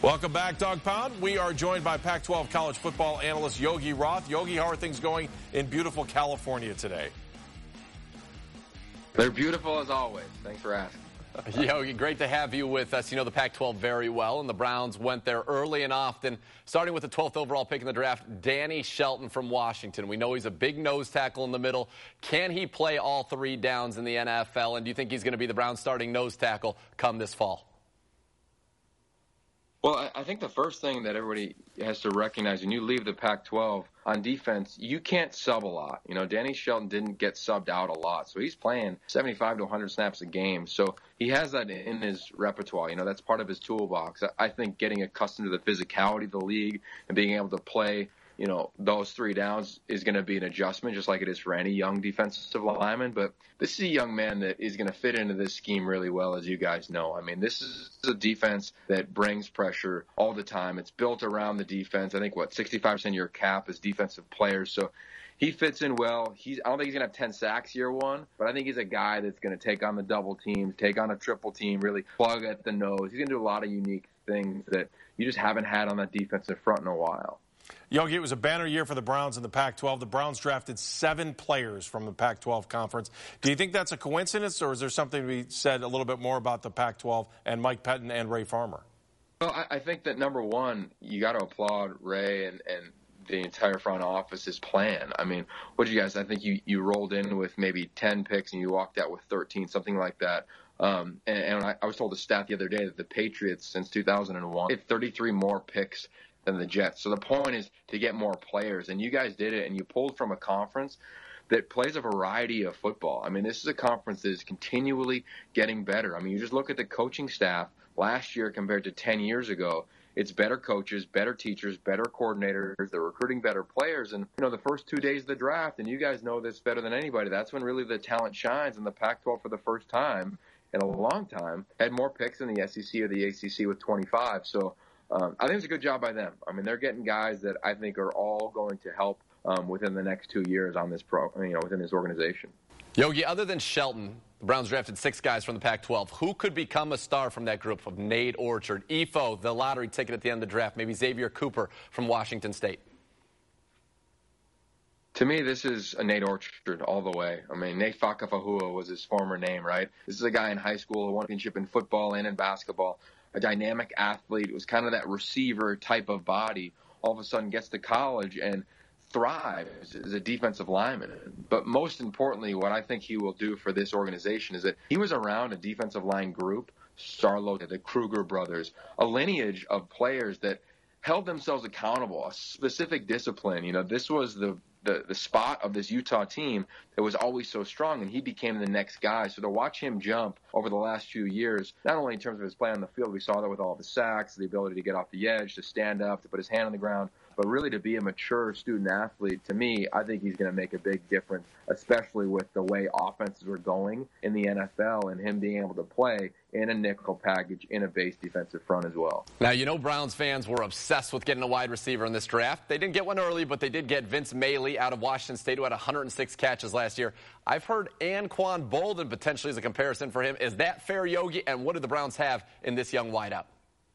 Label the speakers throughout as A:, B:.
A: Welcome back, Dog Pound. We are joined by Pac-12 college football analyst Yogi Roth. Yogi, how are things going in beautiful California today?
B: They're beautiful as always. Thanks for asking.
C: Yogi, great to have you with us. You know the Pac-12 very well, and the Browns went there early and often. Starting with the 12th overall pick in the draft, Danny Shelton from Washington. We know he's a big nose tackle in the middle. Can he play all three downs in the NFL, and do you think he's going to be the Browns' starting nose tackle come this fall?
B: Well, I think the first thing that everybody has to recognize when you leave the Pac-12 on defense, you can't sub a lot. You know, Danny Shelton didn't get subbed out a lot, so he's playing 75 to 100 snaps a game. So he has that in his repertoire. You know, that's part of his toolbox. I think getting accustomed to the physicality of the league and being able to play, you know, those three downs is going to be an adjustment, just like it is for any young defensive lineman. But this is a young man that is going to fit into this scheme really well, as you guys know. I mean, this is a defense that brings pressure all the time. It's built around the defense. I think, 65% of your cap is defensive players. So he fits in well. I don't think he's going to have 10 sacks year one, but I think he's a guy that's going to take on the double teams, take on a triple team, really plug at the nose. He's going to do a lot of unique things that you just haven't had on that defensive front in a while.
A: Yogi, it was a banner year for the Browns in the Pac-12. The Browns drafted 7 players from the Pac-12 conference. Do you think that's a coincidence, or is there something to be said a little bit more about the Pac-12 and Mike Pettin and Ray Farmer?
B: Well, I think that, number one, you got to applaud Ray and the entire front office's plan. I mean, what did you guys? I think you rolled in with maybe 10 picks and you walked out with 13, something like that. And I was told a stat the other day that the Patriots, since 2001, had 33 more picks than the Jets. So the point is to get more players, and you guys did it, and you pulled from a conference that plays a variety of football. I mean, this is a conference that is continually getting better. I mean, you just look at the coaching staff last year compared to 10 years ago. It's better coaches, better teachers, better coordinators. They're recruiting better players. And, you know, the first 2 days of the draft, and you guys know this better than anybody, that's when really the talent shines. And the Pac-12 for the first time in a long time had more picks than the SEC or the ACC with 25. So I think it's a good job by them. I mean, they're getting guys that I think are all going to help within the next 2 years on this within this organization.
C: Yogi, other than Shelton, the Browns drafted 6 guys from the Pac-12. Who could become a star from that group of Nate Orchard, Efo, the lottery ticket at the end of the draft, maybe Xavier Cooper from Washington State?
B: To me, this is a Nate Orchard all the way. I mean, Nate Fakafahua was his former name, right? This is a guy in high school who won a championship in football and in basketball. A dynamic athlete. It was kind of that receiver type of body. All of a sudden gets to college and thrives as a defensive lineman. But most importantly, what I think he will do for this organization is that he was around a defensive line group, Starlo, the Kruger brothers, a lineage of players that held themselves accountable, a specific discipline. You know, this was the spot of this Utah team that was always so strong, and he became the next guy. So to watch him jump over the last few years, not only in terms of his play on the field, we saw that with all the sacks, the ability to get off the edge, to stand up, to put his hand on the ground, but really to be a mature student athlete, to me, I think he's going to make a big difference, especially with the way offenses are going in the NFL and him being able to play in a nickel package in a base defensive front as well.
C: Now, you know Browns fans were obsessed with getting a wide receiver in this draft. They didn't get one early, but they did get Vince Mailey out of Washington State, who had 106 catches last year. I've heard Anquan Boldin potentially as a comparison for him. Is that fair, Yogi? And what do the Browns have in this young wideout?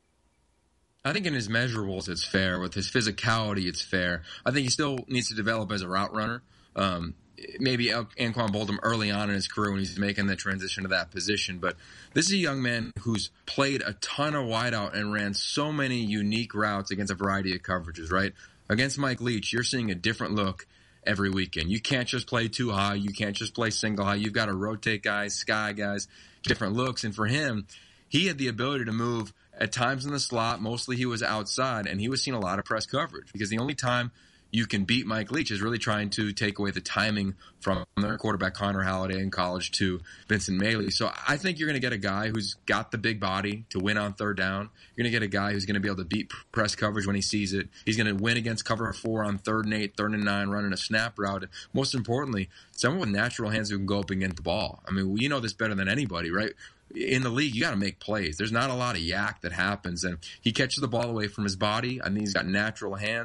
D: I think in his measurables it's fair. With his physicality, it's fair. I think he still needs to develop as a route runner. Maybe Anquan Boldin early on in his career when he's making the transition to that position. But this is a young man who's played a ton of wideout and ran so many unique routes against a variety of coverages, right? Against Mike Leach, you're seeing a different look every weekend. You can't just play too high. You can't just play single high. You've got to rotate guys, sky guys, different looks. And for him, he had the ability to move at times in the slot. Mostly he was outside, and he was seeing a lot of press coverage because the only time you can beat Mike Leach is really trying to take away the timing from their quarterback Connor Halliday in college to Vincent Mailey. So I think you're going to get a guy who's got the big body to win on third down. You're going to get a guy who's going to be able to beat press coverage when he sees it. He's going to win against cover 4 on 3rd and 8, 3rd and 9, running a snap route. And most importantly, someone with natural hands who can go up and get the ball. I mean, you know this better than anybody, right? In the league, you got to make plays. There's not a lot of yak that happens, and he catches the ball away from his body. I think he's got natural hands.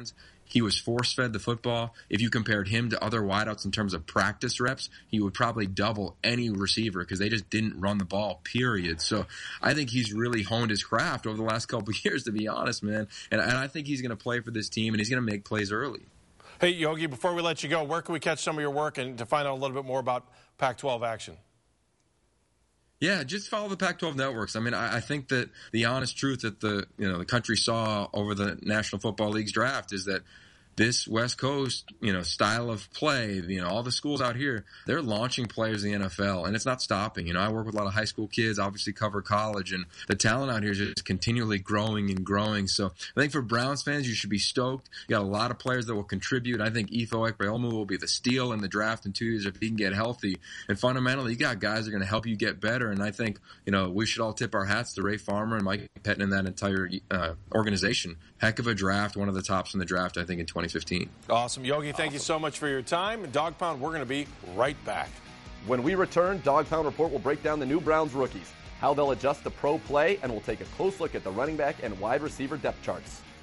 D: He was force-fed the football. If you compared him to other wideouts in terms of practice reps, he would probably double any receiver because they just didn't run the ball, period. So I think he's really honed his craft over the last couple of years, to be honest, man. And I think he's going to play for this team, and he's going to make plays early.
A: Hey, Yogi, before we let you go, where can we catch some of your work and to find out a little bit more about Pac-12 action?
D: Yeah, just follow the Pac-12 networks. I mean, I think that the honest truth that the country saw over the National Football League's draft is that this West Coast, style of play, all the schools out here, they're launching players in the NFL, and it's not stopping. I work with a lot of high school kids, obviously cover college, and the talent out here is just continually growing and growing. So I think for Browns fans, you should be stoked. You got a lot of players that will contribute. I think Ifo Ekpeomu will be the steal in the draft in 2 years if he can get healthy. And fundamentally, you got guys that are going to help you get better. And I think, we should all tip our hats to Ray Farmer and Mike Pettine and that entire organization. Heck of a draft, one of the tops in the draft, I think, in 2015.
A: Awesome. Yogi, thank you so much for your time. Dog Pound, we're going to be right back.
E: When we return, Dog Pound Report will break down the new Browns rookies, how they'll adjust to pro play, and we'll take a close look at the running back and wide receiver depth charts.